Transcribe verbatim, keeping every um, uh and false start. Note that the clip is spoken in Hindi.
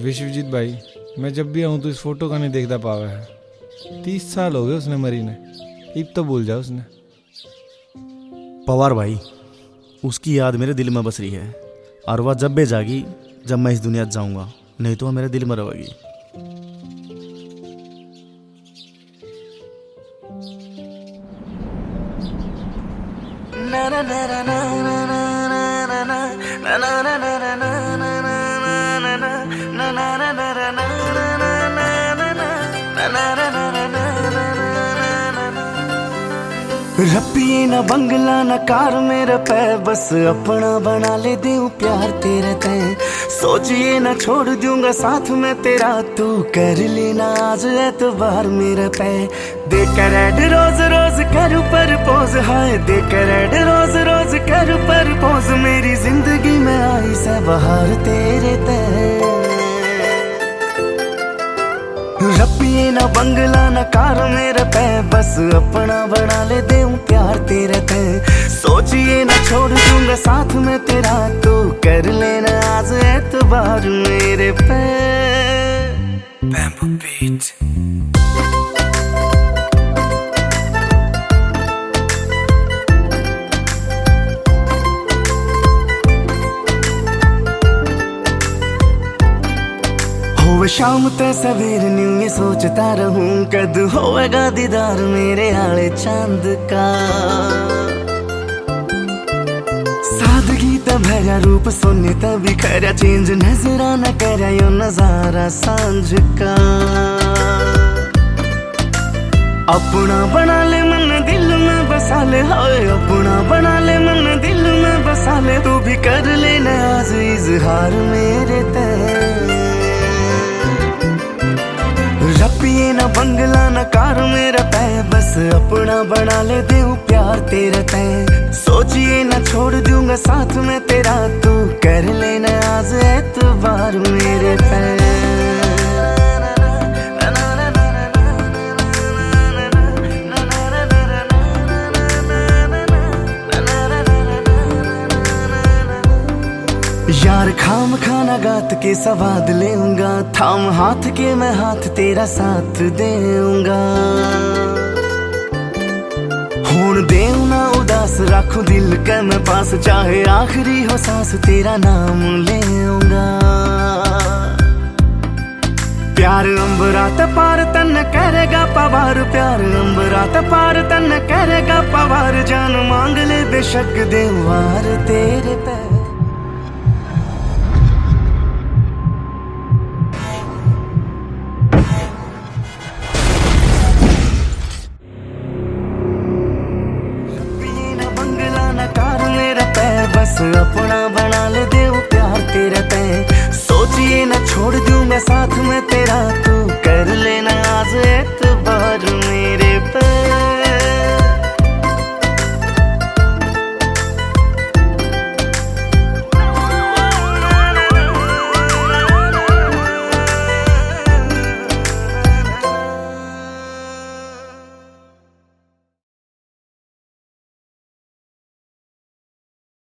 विश्वजीत भाई, मैं जब भी आऊँ तो इस फोटो का नहीं देखता पावा है। तीस साल हो गए उसने मरी ने, अब तो भूल जा उसने। पवार भाई, उसकी याद मेरे दिल में बस रही है, और वह जब भी जागी जब मैं इस दुनिया से जाऊंगा, नहीं तो वह मेरे दिल में रहेगी। na na na na na na na na na na na na na रब्बी ना बंगला ना कार मेरा पै, बस अपना बना ले दूं प्यार तेरे तय। सोचिए ना छोड़ दूंगा साथ में तेरा, तू कर लेना आज एतबार मेरा पै। देकर ऐड रोज रोज करूं पर पोज, हाय देकर ऐड रोज रोज करूं पर पोज। मेरी जिंदगी में आई से बहार तेरे तय। रब्बी ना बंगला ना कार मेरे पे, बस अपना बना ले दूं प्यार तेरे ते। सोचिए ना छोड़ दूंगा साथ में तेरा, तू कर लेना आज एतबार मेरे पे। Bamboo Beat। शाम ते सवेर न्यू ये सोचता रहूं, कद होएगा दीदार मेरे आले चांद का। सादगी तब है रूप सोने तभी खरा, चेंज नजरा न करा यो नजारा सांझ का। अपना बना ले मन दिल में बसा ले, हाय अपना बना ले मन दिल में बसा ले। तू भी कर लेना आज इजहार मेरे तय। रब्बी ना बंगला ना कार मेरा पै, बस अपना बना ले दूं प्यार तेरे तय। सोचिए ना छोड़ दूंगा साथ में तेरा, तू कर लेना आज एतबार मेरे पे। यार खाम खाना गात के सवाद लेऊंगा, थाम हाथ के मैं हाथ तेरा साथ देऊंगा। होन देऊ ना उदास रखूं दिल के मैं पास, चाहे आखिरी हो सांस तेरा नाम लेऊंगा। प्यार अम्बरात पार तन करेगा पवार, प्यार अम्बरात पार तन करेगा पवार। जान मांग ले बेशक देवार तेरे पे। बस अपना बना ले दूं प्यार तेरे पे। सोचिए ना छोड़ दूं मैं साथ में तेरा,